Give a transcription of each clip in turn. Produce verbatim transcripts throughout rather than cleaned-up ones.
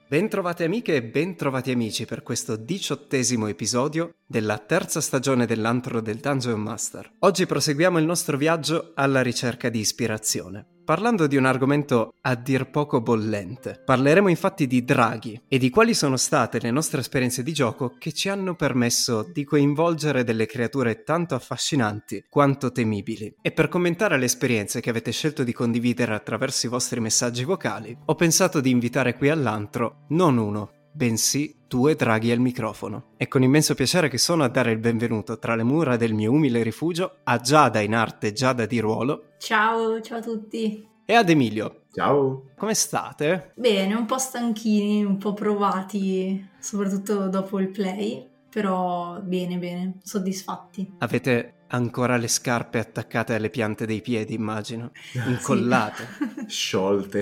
Bentrovate amiche e bentrovati amici per questo diciottesimo episodio della terza stagione dell'Antro del Dungeon Master. Oggi proseguiamo il nostro viaggio alla ricerca di ispirazione, parlando di un argomento a dir poco bollente. Parleremo infatti di draghi e di quali sono state le nostre esperienze di gioco che ci hanno permesso di coinvolgere delle creature tanto affascinanti quanto temibili. E per commentare le esperienze che avete scelto di condividere attraverso i vostri messaggi vocali, ho pensato di invitare qui all'antro non uno, bensì due draghi al microfono. È con immenso piacere che sono a dare il benvenuto tra le mura del mio umile rifugio a Giada in arte Giada di ruolo. Ciao, ciao a tutti. E ad Emilio. Ciao. Come state? Bene, un po' stanchini, un po' provati, soprattutto dopo il play, però bene, bene, soddisfatti. Avete ancora le scarpe attaccate alle piante dei piedi, immagino, incollate. Sciolte.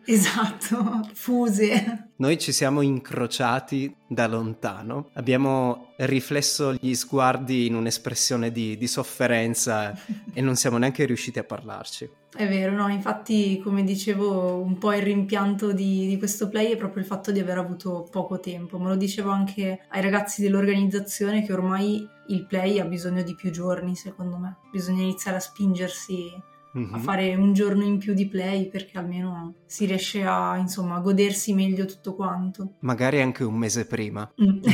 Esatto, fuse. Noi ci siamo incrociati da lontano, abbiamo riflesso gli sguardi in un'espressione di, di sofferenza e non siamo neanche riusciti a parlarci. È vero, no, infatti come dicevo un po' il rimpianto di, di questo play è proprio il fatto di aver avuto poco tempo. Me lo dicevo anche ai ragazzi dell'organizzazione che ormai il play ha bisogno di più giorni, secondo me. Bisogna iniziare a spingersi a fare un giorno in più di play perché almeno si riesce a, insomma, a godersi meglio tutto quanto. Magari anche un mese prima.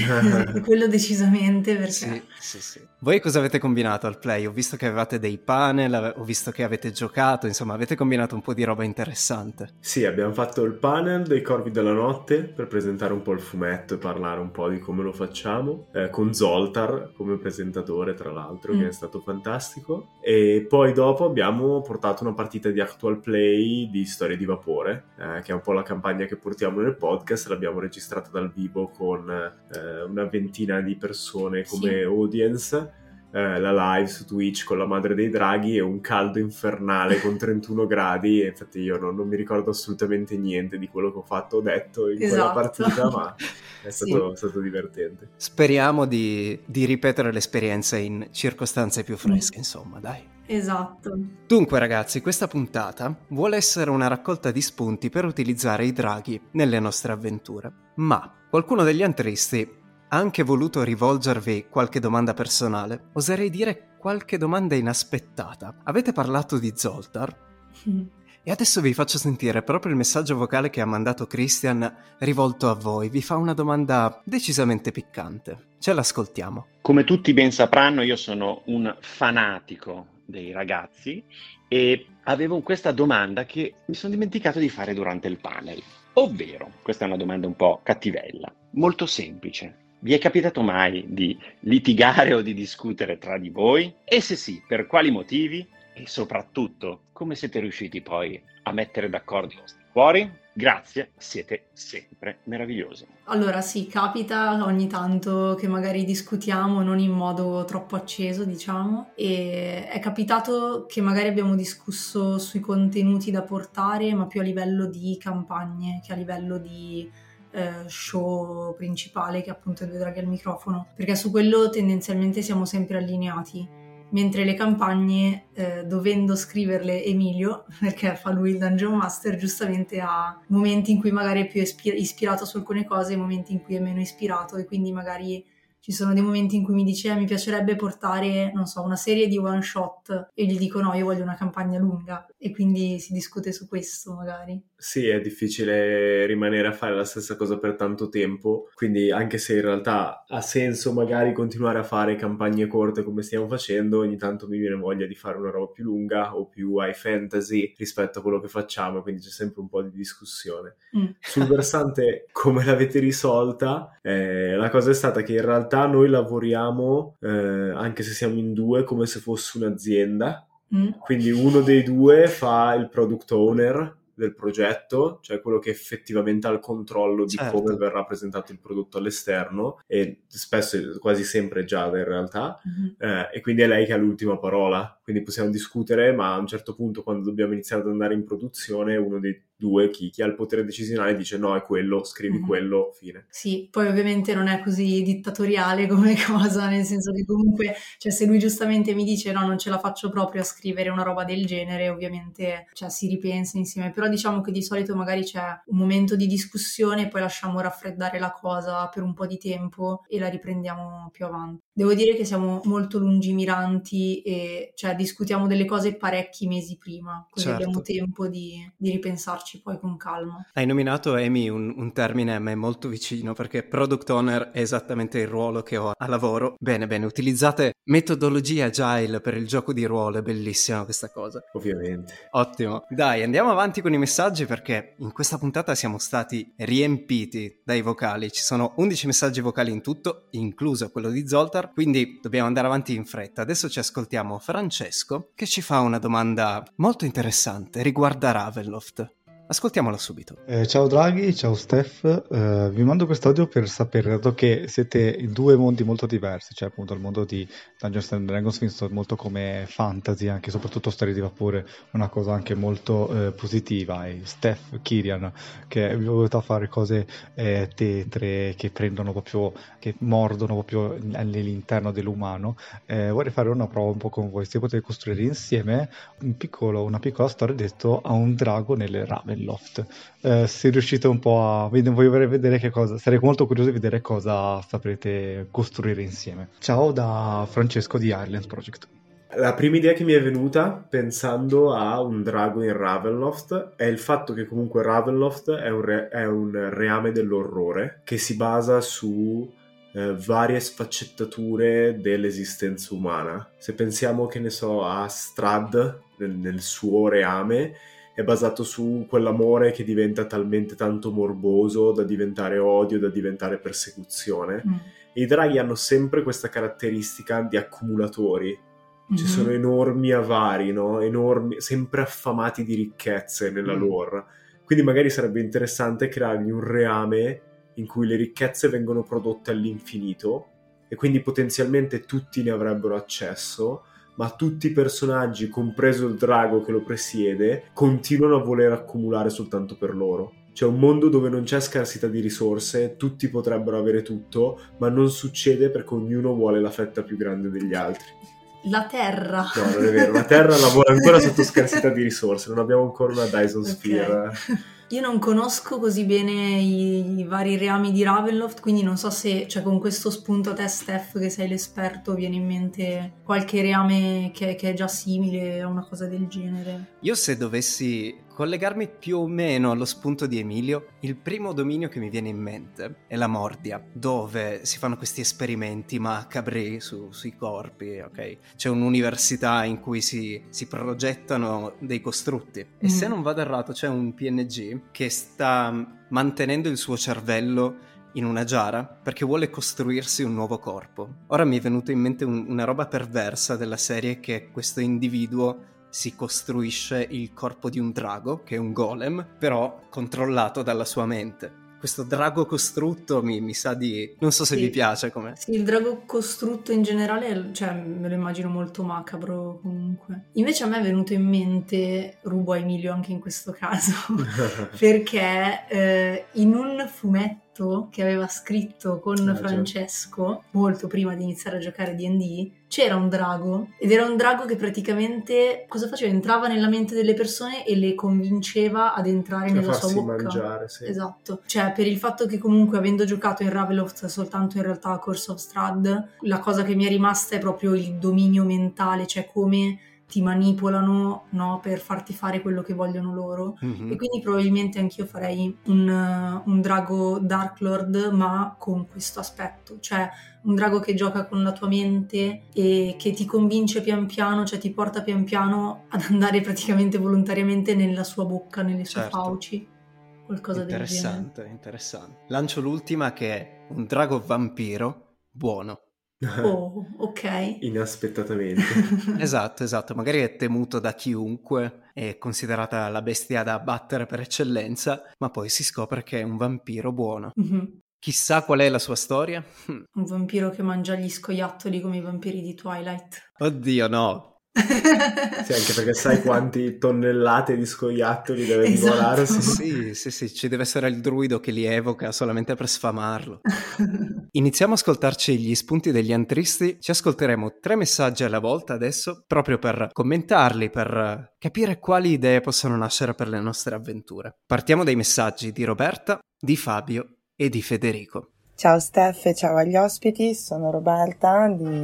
Mm. Quello decisamente, perché... Sì, sì, sì. Voi cosa avete combinato al play? Ho visto che avevate dei panel, ho visto che avete giocato, insomma avete combinato un po' di roba interessante. Sì, abbiamo fatto il panel dei Corvi della Notte per presentare un po' il fumetto e parlare un po' di come lo facciamo, eh, con Zoltar come presentatore tra l'altro, mm. che è stato fantastico. E poi dopo abbiamo portato una partita di actual play di Storie di Vapore, eh, che è un po' la campagna che portiamo nel podcast. L'abbiamo registrata dal vivo con eh, una ventina di persone come sì. audience, eh, la live su Twitch con la madre dei draghi e un caldo infernale con trentuno gradi, e infatti io non, non mi ricordo assolutamente niente di quello che ho fatto o detto in esatto. quella partita, ma è stato, sì. stato divertente. Speriamo di, di ripetere l'esperienza in circostanze più fresche, mm. insomma, dai. Esatto. Dunque ragazzi, questa puntata vuole essere una raccolta di spunti per utilizzare i draghi nelle nostre avventure. Ma qualcuno degli antristi ha anche voluto rivolgervi qualche domanda personale, oserei dire qualche domanda inaspettata. Avete parlato di Zoltar? Mm. E adesso vi faccio sentire proprio il messaggio vocale che ha mandato Christian rivolto a voi. Vi fa una domanda decisamente piccante. Ce l'ascoltiamo. Come tutti ben sapranno, io sono un fanatico dei ragazzi e avevo questa domanda che mi sono dimenticato di fare durante il panel. Ovvero, questa è una domanda un po' cattivella, molto semplice. Vi è capitato mai di litigare o di discutere tra di voi? E se sì, per quali motivi? E soprattutto, come siete riusciti poi a mettere d'accordo i vostri cuori? Grazie, siete sempre meravigliosi. Allora sì, capita ogni tanto che magari discutiamo non in modo troppo acceso, diciamo, e è capitato che magari abbiamo discusso sui contenuti da portare, ma più a livello di campagne che a livello di eh, show principale, che appunto è Due Draghi al Microfono, perché su quello tendenzialmente siamo sempre allineati. Mentre le campagne, eh, dovendo scriverle Emilio, perché fa lui il Dungeon Master, giustamente ha momenti in cui magari è più ispir- ispirato su alcune cose e momenti in cui è meno ispirato, e quindi magari ci sono dei momenti in cui mi dice eh, mi piacerebbe portare, non so, una serie di one shot, e gli dico no, io voglio una campagna lunga, e quindi si discute su questo magari. Sì, è difficile rimanere a fare la stessa cosa per tanto tempo, quindi anche se in realtà ha senso magari continuare a fare campagne corte come stiamo facendo, ogni tanto mi viene voglia di fare una roba più lunga o più high fantasy rispetto a quello che facciamo, quindi c'è sempre un po' di discussione. Mm. Sul versante come l'avete risolta, eh, la cosa è stata che in realtà noi lavoriamo, eh, anche se siamo in due, come se fosse un'azienda, mm. quindi uno dei due fa il product owner del progetto, cioè quello che effettivamente ha il controllo di certo. come verrà presentato il prodotto all'esterno, e spesso quasi sempre Giada in realtà, mm-hmm. eh, e quindi è lei che ha l'ultima parola, quindi possiamo discutere, ma a un certo punto quando dobbiamo iniziare ad andare in produzione uno dei due, chi, chi ha il potere decisionale dice no, è quello, scrivi Mhm. quello, fine. Sì, poi ovviamente non è così dittatoriale come cosa, nel senso che comunque, cioè se lui giustamente mi dice no, non ce la faccio proprio a scrivere una roba del genere, ovviamente, cioè, si ripensa insieme, però diciamo che di solito magari c'è un momento di discussione, poi lasciamo raffreddare la cosa per un po' di tempo e la riprendiamo più avanti. Devo dire che siamo molto lungimiranti e cioè discutiamo delle cose parecchi mesi prima, così abbiamo Certo. tempo di, di ripensarci poi con calma. Hai nominato, Amy, un, un termine a me molto vicino, perché product owner è esattamente il ruolo che ho a lavoro. Bene, bene, utilizzate metodologie agile per il gioco di ruolo, è bellissima questa cosa. Ovviamente. Ottimo. Dai, andiamo avanti con i messaggi perché in questa puntata siamo stati riempiti dai vocali. Ci sono undici messaggi vocali in tutto, incluso quello di Zoltar, quindi dobbiamo andare avanti in fretta. Adesso ci ascoltiamo Francesco che ci fa una domanda molto interessante, riguarda Ravenloft. Ascoltiamola subito. Eh, ciao Draghi, ciao Steph, eh, vi mando quest'audio per sapere, dato che siete in due mondi molto diversi, cioè appunto il mondo di Dungeons and Dragons visto molto come fantasy, anche soprattutto storie di vapore, una cosa anche molto eh, positiva, e Steph, Kirian, che vi ho voluto fare cose eh, tetre, che prendono proprio, che mordono proprio all'interno dell'umano, eh, vorrei fare una prova un po' con voi, se potete costruire insieme un piccolo, una piccola storia detto a un drago nelle Ravenloft. Eh, se riuscite un po' a voglio vedere che cosa, sarei molto curioso di vedere cosa saprete costruire insieme. Ciao da Francesco di Ireland Project. La prima idea che mi è venuta pensando a un drago in Ravenloft è il fatto che comunque Ravenloft è un, re- è un reame dell'orrore che si basa su eh, varie sfaccettature dell'esistenza umana. Se pensiamo, che ne so, a Strahd nel, nel suo reame, è basato su quell'amore che diventa talmente tanto morboso da diventare odio, da diventare persecuzione. Mm. E i draghi hanno sempre questa caratteristica di accumulatori. Ci Mhm. sono enormi avari, no? Enormi, sempre affamati di ricchezze nella Mm. lore. Quindi magari sarebbe interessante creargli un reame in cui le ricchezze vengono prodotte all'infinito e quindi potenzialmente tutti ne avrebbero accesso, ma tutti i personaggi, compreso il drago che lo presiede, continuano a voler accumulare soltanto per loro. C'è un mondo dove non c'è scarsità di risorse, tutti potrebbero avere tutto, ma non succede perché ognuno vuole la fetta più grande degli altri. La Terra. No, non è vero, la Terra lavora ancora sotto scarsità di risorse, non abbiamo ancora una Dyson Ok. Sphere. Io non conosco così bene i, i vari reami di Ravenloft, quindi non so se, cioè, con questo spunto a te, Steph, che sei l'esperto, viene in mente qualche reame che, che è già simile a una cosa del genere. Io, se dovessi collegarmi più o meno allo spunto di Emilio, il primo dominio che mi viene in mente è la Mordia, dove si fanno questi esperimenti macabri su, sui corpi, ok? C'è un'università in cui si, si progettano dei costrutti e Mm. se non vado errato c'è un P N G che sta mantenendo il suo cervello in una giara perché vuole costruirsi un nuovo corpo. Ora mi è venuto in mente un, una roba perversa della serie, che questo individuo si costruisce il corpo di un drago, che è un golem, però controllato dalla sua mente. Questo drago costrutto mi, mi sa di... non so se Sì. vi piace com'è. Sì, il drago costrutto in generale, cioè, me lo immagino molto macabro comunque. Invece a me è venuto in mente, rubo a Emilio anche in questo caso, perché eh, in un fumetto che aveva scritto con Ah, già. Francesco, molto prima di iniziare a giocare D and D, c'era un drago, ed era un drago che praticamente, cosa faceva? Entrava nella mente delle persone e le convinceva ad entrare A nella sua farsi bocca. mangiare, sì. Esatto, cioè per il fatto che comunque, avendo giocato in Ravenloft soltanto in realtà a Curse of Strahd, la cosa che mi è rimasta è proprio il dominio mentale, cioè come ti manipolano, no, per farti fare quello che vogliono loro. Mhm. E quindi probabilmente anch'io farei un, uh, un drago Dark Lord, ma con questo aspetto, cioè un drago che gioca con la tua mente e che ti convince pian piano, cioè ti porta pian piano ad andare praticamente volontariamente nella sua bocca, nelle sue Certo. fauci, qualcosa del genere. Interessante, interessante. Lancio l'ultima, che è un drago vampiro buono. Oh, ok. Inaspettatamente. Esatto, esatto, magari è temuto da chiunque, è considerata la bestia da abbattere per eccellenza, ma poi si scopre che è un vampiro buono. Mhm. Chissà qual è la sua storia? Hm. Un vampiro che mangia gli scoiattoli come i vampiri di Twilight. Oddio, no. Sì, anche perché sai quanti tonnellate di scoiattoli deve Esatto. divorare. Sì. Sì, sì, sì, ci deve essere il druido che li evoca solamente per sfamarlo. Iniziamo a ascoltarci gli spunti degli antristi. Ci ascolteremo tre messaggi alla volta adesso, proprio per commentarli, per capire quali idee possono nascere per le nostre avventure. Partiamo dai messaggi di Roberta, di Fabio e di Federico. Ciao Steph e ciao agli ospiti, sono Roberta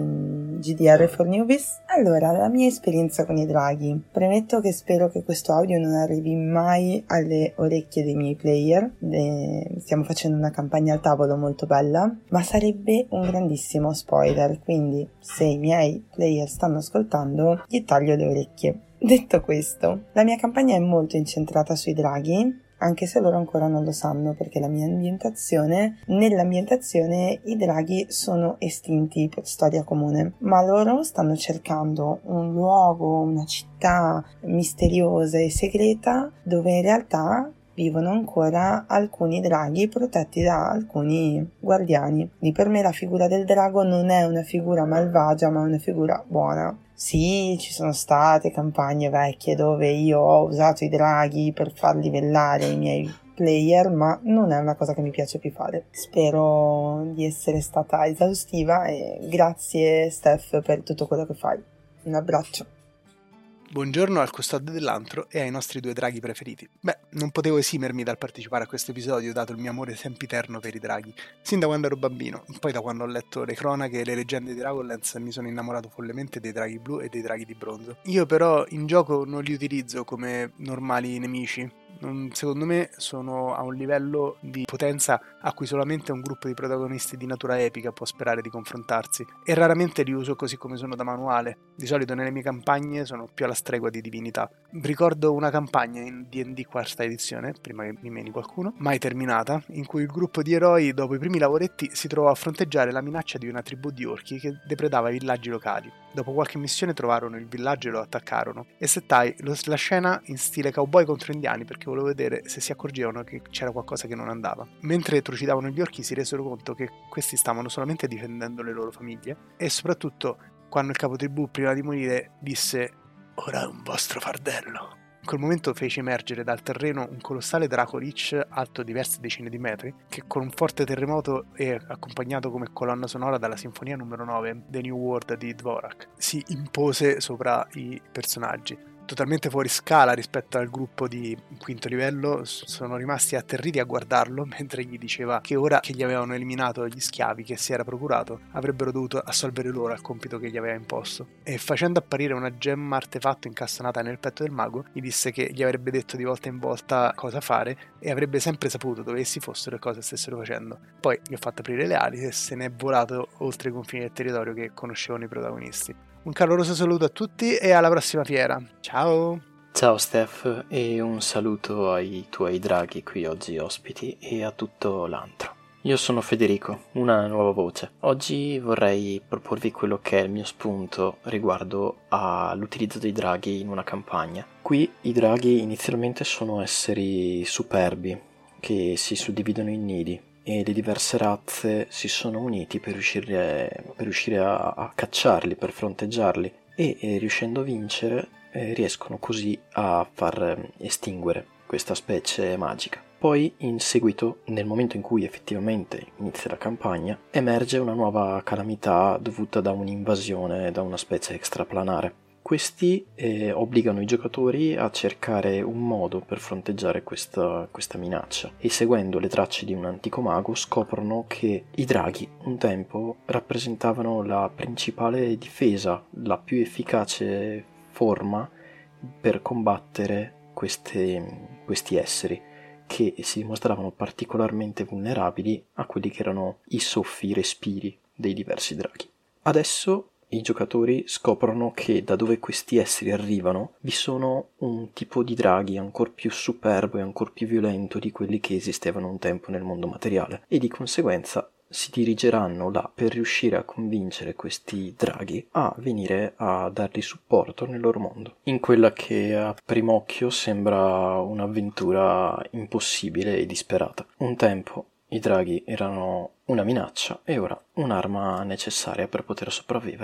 di G D R for Newbies. Allora, la mia esperienza con i draghi. Premetto che spero che questo audio non arrivi mai alle orecchie dei miei player. De... Stiamo facendo una campagna al tavolo molto bella, ma sarebbe un grandissimo spoiler, quindi se i miei player stanno ascoltando, gli taglio le orecchie. Detto questo, la mia campagna è molto incentrata sui draghi, anche se loro ancora non lo sanno, perché la mia ambientazione, nell'ambientazione i draghi sono estinti per storia comune, ma loro stanno cercando un luogo, una città misteriosa e segreta dove in realtà vivono ancora alcuni draghi protetti da alcuni guardiani. Di per me la figura del drago non è una figura malvagia, ma una figura buona. Sì, ci sono state campagne vecchie dove io ho usato i draghi per far livellare i miei player, ma non è una cosa che mi piace più fare. Spero di essere stata esaustiva e grazie Steph per tutto quello che fai. Un abbraccio. Buongiorno al custode dell'antro e ai nostri due draghi preferiti. Beh, non potevo esimermi dal partecipare a questo episodio dato il mio amore sempiterno per i draghi, sin da quando ero bambino, poi da quando ho letto le cronache e le leggende di Dragonlance mi sono innamorato follemente dei draghi blu e dei draghi di bronzo. Io però in gioco non li utilizzo come normali nemici. Secondo me sono a un livello di potenza a cui solamente un gruppo di protagonisti di natura epica può sperare di confrontarsi, e raramente li uso così come sono da manuale. Di solito nelle mie campagne sono più alla stregua di divinità. Ricordo una campagna in D and D quarta edizione, prima che mi meni qualcuno, mai terminata, in cui il gruppo di eroi dopo i primi lavoretti si trovò a fronteggiare la minaccia di una tribù di orchi che depredava i villaggi locali. Dopo qualche missione trovarono il villaggio e lo attaccarono, e settai la scena in stile cowboy contro indiani perché volevo vedere se si accorgevano che c'era qualcosa che non andava. Mentre trucidavano gli orchi si resero conto che questi stavano solamente difendendo le loro famiglie, e soprattutto quando il capotribù prima di morire disse «Ora è un vostro fardello». In quel momento fece emergere dal terreno un colossale draco lich alto diverse decine di metri, che con un forte terremoto e accompagnato come colonna sonora dalla sinfonia numero nove, The New World di Dvorak, si impose sopra i personaggi. Totalmente fuori scala rispetto al gruppo di quinto livello, sono rimasti atterriti a guardarlo mentre gli diceva che ora che gli avevano eliminato gli schiavi che si era procurato, avrebbero dovuto assolvere loro al compito che gli aveva imposto. E facendo apparire una gemma artefatto incastonata nel petto del mago, gli disse che gli avrebbe detto di volta in volta cosa fare e avrebbe sempre saputo dove essi fossero e cosa stessero facendo. Poi gli ho fatto aprire le ali e se ne è volato oltre i confini del territorio che conoscevano i protagonisti. Un caloroso saluto a tutti e alla prossima fiera. Ciao! Ciao Steph e un saluto ai tuoi draghi qui oggi ospiti e a tutto l'antro. Io sono Federico, una nuova voce. Oggi vorrei proporvi quello che è il mio spunto riguardo all'utilizzo dei draghi in una campagna. Qui i draghi inizialmente sono esseri superbi che si suddividono in nidi, e le diverse razze si sono uniti per riuscire, per riuscire a, a cacciarli, per fronteggiarli e, e riuscendo a vincere eh, riescono così a far estinguere questa specie magica. Poi in seguito, nel momento in cui effettivamente inizia la campagna, emerge una nuova calamità dovuta da un'invasione da una specie extraplanare. Questi eh, obbligano i giocatori a cercare un modo per fronteggiare questa, questa minaccia, e seguendo le tracce di un antico mago scoprono che i draghi un tempo rappresentavano la principale difesa, la più efficace forma per combattere queste, questi esseri, che si dimostravano particolarmente vulnerabili a quelli che erano i soffi, i respiri dei diversi draghi. Adesso i giocatori scoprono che da dove questi esseri arrivano vi sono un tipo di draghi ancora più superbo e ancora più violento di quelli che esistevano un tempo nel mondo materiale, e di conseguenza si dirigeranno là per riuscire a convincere questi draghi a venire a dargli supporto nel loro mondo, in quella che a primo occhio sembra un'avventura impossibile e disperata. Un tempo i draghi erano una minaccia e ora un'arma necessaria per poter sopravvivere.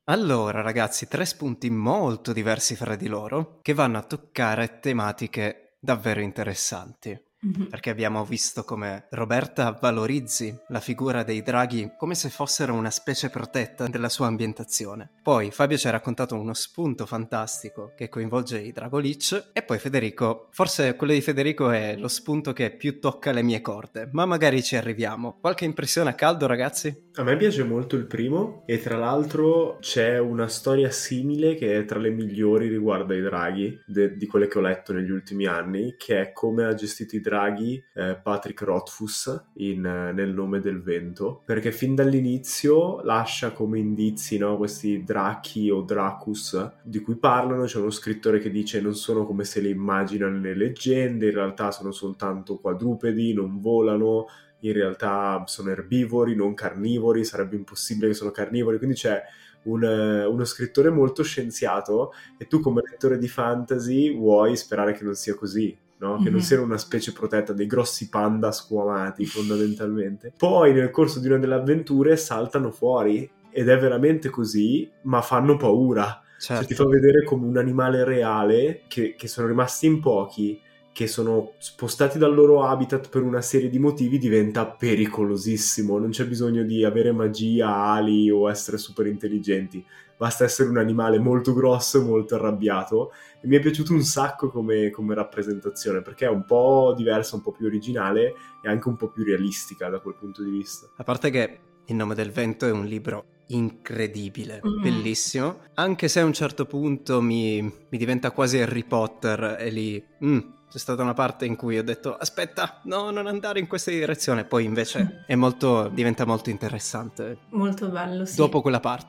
Allora, ragazzi, tre spunti molto diversi fra di loro che vanno a toccare tematiche davvero interessanti. Mhm. Perché abbiamo visto come Roberta valorizzi la figura dei draghi come se fossero una specie protetta della sua ambientazione. Poi Fabio ci ha raccontato uno spunto fantastico che coinvolge i Dragolich, e poi Federico, forse quello di Federico è lo spunto che più tocca le mie corde, ma magari ci arriviamo. Qualche impressione a caldo, ragazzi? A me piace molto il primo, e tra l'altro c'è una storia simile che è tra le migliori riguardo ai draghi de- di quelle che ho letto negli ultimi anni, che è come ha gestito i draghi eh, Patrick Rothfuss in eh, Nel nome del vento, perché fin dall'inizio lascia come indizi, no, questi drachi o dracus di cui parlano. C'è uno scrittore che dice non sono come se li immaginano le leggende, in realtà sono soltanto quadrupedi, non volano, in realtà sono erbivori, non carnivori, sarebbe impossibile che sono carnivori, quindi c'è un, eh, uno scrittore molto scienziato, e tu come lettore di fantasy vuoi sperare che non sia così, no? Che non Mhm. siano una specie protetta, dei grossi panda squamati fondamentalmente. Poi nel corso di una delle avventure saltano fuori, ed è veramente così, ma fanno paura. Cioè ti Certo. fa vedere come un animale reale, che, che sono rimasti in pochi, che sono spostati dal loro habitat per una serie di motivi, diventa pericolosissimo. Non c'è bisogno di avere magia, ali o essere super intelligenti, basta essere un animale molto grosso e molto arrabbiato. E mi è piaciuto un sacco come, come rappresentazione, perché è un po' diversa, un po' più originale e anche un po' più realistica da quel punto di vista. A parte che Il nome del vento è un libro incredibile, Mm. bellissimo, anche se a un certo punto mi, mi diventa quasi Harry Potter, e lì mm, c'è stata una parte in cui ho detto aspetta, no, non andare in questa direzione, poi invece è molto, diventa molto interessante Molto bello, sì. dopo quella parte.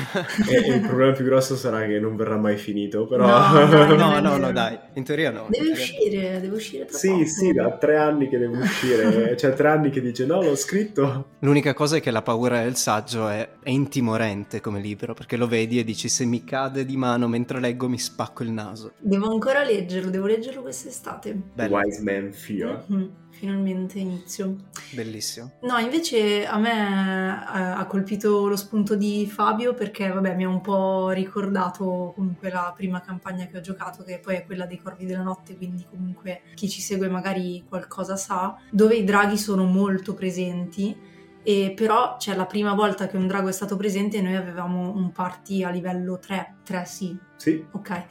E, e il problema più grosso sarà che non verrà mai finito, però... No, dai, No, è no, vero. no, dai, in teoria no. Deve in teoria no. uscire, deve uscire tra Sì, poco. sì, da tre anni che deve uscire, cioè tre anni che dice no, l'ho scritto. L'unica cosa è che la paura del saggio è, è intimorente come libro, perché lo vedi e dici se mi cade di mano mentre leggo mi spacco il naso. Devo ancora leggerlo, devo leggerlo quest'estate. Bello, Wise Man Fear. Mhm, finalmente inizio. bellissimo. No, invece a me eh, ha colpito lo spunto di Fabio, perché vabbè mi ha un po' ricordato comunque la prima campagna che ho giocato, che poi è quella dei Corvi della Notte, quindi comunque chi ci segue magari qualcosa sa, dove i draghi sono molto presenti. E però c'è la prima volta che un drago è stato presente e noi avevamo un party a livello tre, tre sì, Sì, ok.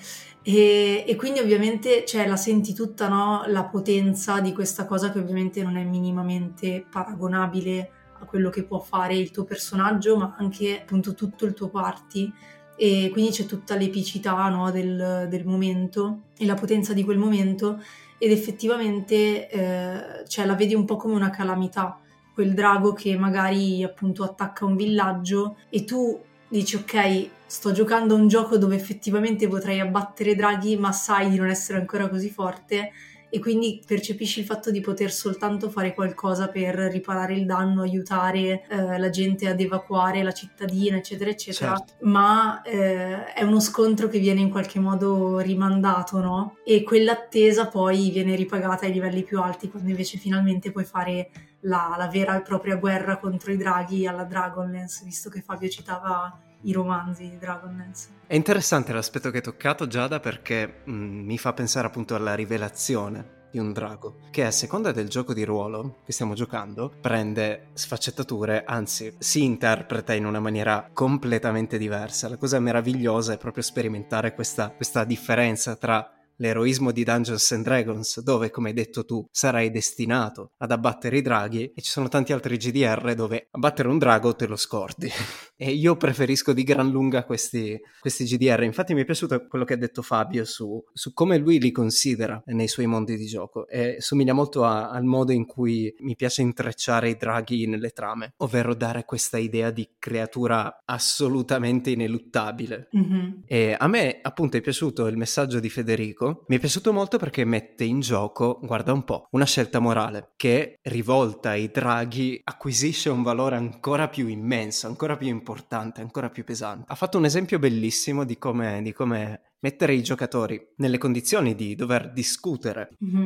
E, e quindi ovviamente cioè, la senti tutta, no? La potenza di questa cosa, che ovviamente non è minimamente paragonabile a quello che può fare il tuo personaggio, ma anche appunto tutto il tuo party. E quindi c'è tutta l'epicità, no, del, del momento e la potenza di quel momento, ed effettivamente eh, cioè, la vedi un po' come una calamità, quel drago che magari appunto attacca un villaggio e tu dici ok, sto giocando a un gioco dove effettivamente potrei abbattere draghi, ma sai di non essere ancora così forte, e quindi percepisci il fatto di poter soltanto fare qualcosa per riparare il danno, aiutare eh, la gente ad evacuare la cittadina, eccetera eccetera. Certo. Ma eh, è uno scontro che viene in qualche modo rimandato, no? E quell'attesa poi viene ripagata ai livelli più alti, quando invece finalmente puoi fare la, la vera e propria guerra contro i draghi alla Dragonlance, visto che Fabio citava i romanzi di Dragonlance. È interessante l'aspetto che hai toccato, Giada, perché mh, mi fa pensare appunto alla rivelazione di un drago, che a seconda del gioco di ruolo che stiamo giocando prende sfaccettature, anzi si interpreta in una maniera completamente diversa. La cosa meravigliosa è proprio sperimentare questa, questa differenza tra l'eroismo di Dungeons and Dragons, dove, come hai detto tu, sarai destinato ad abbattere i draghi, e ci sono tanti altri G D R dove abbattere un drago te lo scordi. E io preferisco di gran lunga questi, questi G D R. Infatti mi è piaciuto quello che ha detto Fabio su, su come lui li considera nei suoi mondi di gioco, e somiglia molto a, al modo in cui mi piace intrecciare i draghi nelle trame, ovvero dare questa idea di creatura assolutamente ineluttabile. Mm-hmm. E a me appunto è piaciuto il messaggio di Federico, mi è piaciuto molto perché mette in gioco, guarda un po', una scelta morale che, rivolta ai draghi, acquisisce un valore ancora più immenso, ancora più importante, ancora più pesante. Ha fatto un esempio bellissimo di come, di come mettere i giocatori nelle condizioni di dover discutere Mm-hmm.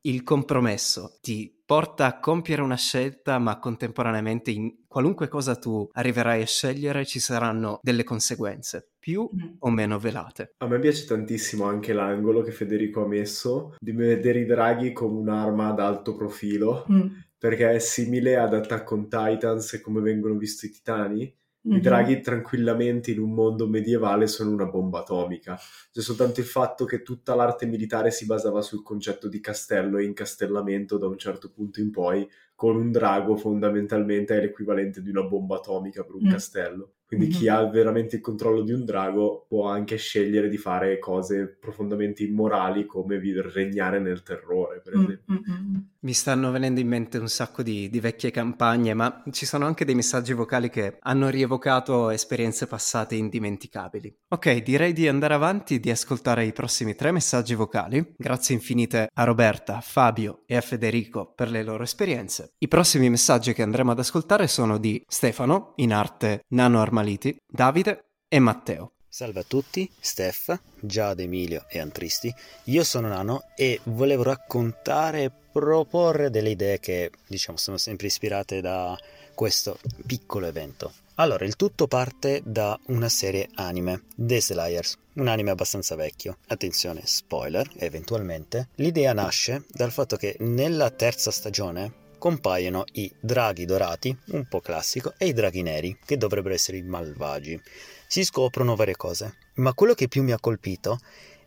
il compromesso ti porta a compiere una scelta, ma contemporaneamente in qualunque cosa tu arriverai a scegliere ci saranno delle conseguenze, più mm. o meno velate. A me piace tantissimo anche l'angolo che Federico ha messo di vedere i draghi come un'arma ad alto profilo, mm. perché è simile ad Attack on Titans e come vengono visti i titani. I draghi tranquillamente in un mondo medievale sono una bomba atomica. C'è soltanto il fatto che tutta l'arte militare si basava sul concetto di castello e incastellamento da un certo punto in poi, con un drago fondamentalmente è l'equivalente di una bomba atomica per un mm. castello. Quindi mm-hmm. chi ha veramente il controllo di un drago può anche scegliere di fare cose profondamente immorali come regnare nel terrore, per esempio. Mm-hmm. Mi stanno venendo in mente un sacco di, di vecchie campagne, ma ci sono anche dei messaggi vocali che hanno rievocato esperienze passate indimenticabili. Ok, direi di andare avanti e di ascoltare i prossimi tre messaggi vocali. Grazie infinite a Roberta, Fabio e a Federico per le loro esperienze. I prossimi messaggi che andremo ad ascoltare sono di Stefano, in arte Nano Armaliti, Davide e Matteo. Salve a tutti, Steph, Giada, Emilio e Antristi. Io sono Nano e volevo raccontare e proporre delle idee che, diciamo, sono sempre ispirate da questo piccolo evento. Allora, il tutto parte da una serie anime, The Slayers, un anime abbastanza vecchio. Attenzione, spoiler, eventualmente. L'idea nasce dal fatto che nella terza stagione compaiono i draghi dorati, un po' classico, e i draghi neri, che dovrebbero essere i malvagi. Si scoprono varie cose, ma quello che più mi ha colpito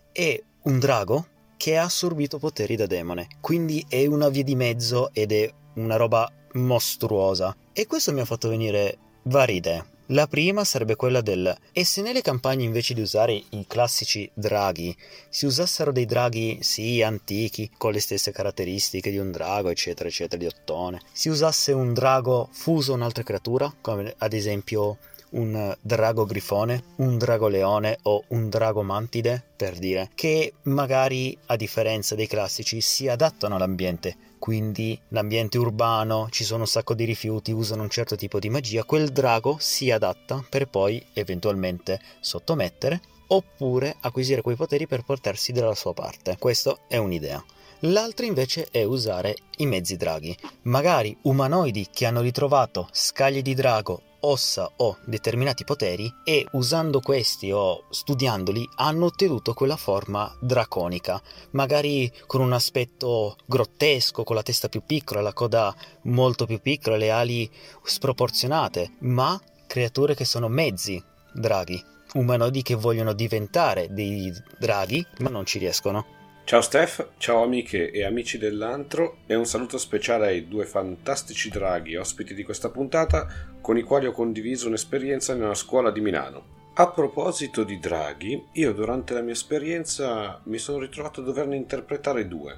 è un drago che ha assorbito poteri da demone, quindi è una via di mezzo ed è una roba mostruosa. E questo mi ha fatto venire varie idee. La prima sarebbe quella del e se nelle campagne invece di usare i classici draghi si usassero dei draghi sì antichi con le stesse caratteristiche di un drago eccetera eccetera, di ottone, si usasse un drago fuso a un'altra creatura come ad esempio un drago grifone, un drago leone o un drago mantide, per dire, che magari a differenza dei classici si adattano all'ambiente. Quindi l'ambiente urbano, ci sono un sacco di rifiuti, usano un certo tipo di magia, quel drago si adatta per poi eventualmente sottomettere oppure acquisire quei poteri per portarsi dalla sua parte. Questa è un'idea. L'altra invece è usare i mezzi draghi, magari umanoidi che hanno ritrovato scaglie di drago, ossa o determinati poteri e usando questi o studiandoli hanno ottenuto quella forma draconica, magari con un aspetto grottesco, con la testa più piccola, la coda molto più piccola, le ali sproporzionate, ma creature che sono mezzi draghi, umanoidi che vogliono diventare dei draghi ma non ci riescono. Ciao Steph, ciao amiche e amici dell'antro e un saluto speciale ai due fantastici draghi ospiti di questa puntata con i quali ho condiviso un'esperienza nella scuola di Milano. A proposito di draghi, io durante la mia esperienza mi sono ritrovato a doverne interpretare due.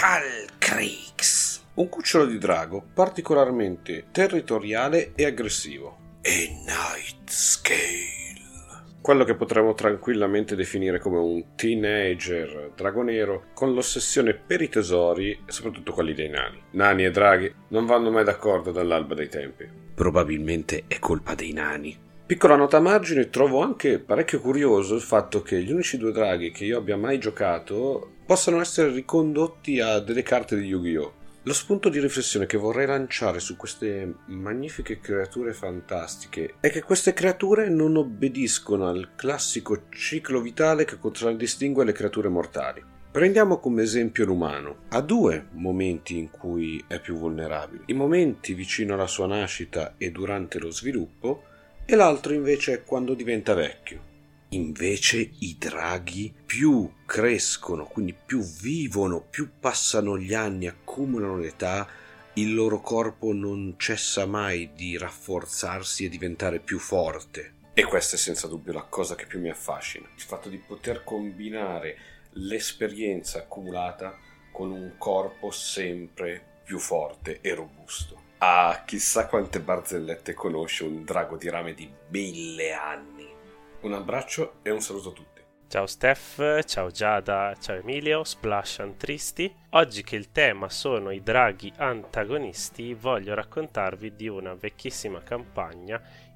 Calcrix, un cucciolo di drago particolarmente territoriale e aggressivo, e Nightscale, quello che potremmo tranquillamente definire come un teenager drago nero con l'ossessione per i tesori e soprattutto quelli dei nani. Nani e draghi non vanno mai d'accordo dall'alba dei tempi. Probabilmente è colpa dei nani. Piccola nota a margine, trovo anche parecchio curioso il fatto che gli unici due draghi che io abbia mai giocato possano essere ricondotti a delle carte di Yu-Gi-Oh! Lo spunto di riflessione che vorrei lanciare su queste magnifiche creature fantastiche è che queste creature non obbediscono al classico ciclo vitale che contraddistingue le creature mortali. Prendiamo come esempio l'umano. Ha due momenti in cui è più vulnerabile. I momenti vicino alla sua nascita e durante lo sviluppo, e l'altro invece è quando diventa vecchio. Invece i draghi più crescono, quindi più vivono, più passano gli anni, accumulano l'età, il loro corpo non cessa mai di rafforzarsi e diventare più forte. E questa è senza dubbio la cosa che più mi affascina, il fatto di poter combinare l'esperienza accumulata con un corpo sempre più forte e robusto. Ah, chissà quante barzellette conosce un drago di rame di mille anni. Un abbraccio e un saluto a tutti. Ciao Steph, ciao Giada, ciao Emilio, Splash Antristi. Oggi che il tema sono i draghi antagonisti, voglio raccontarvi di una vecchissima campagna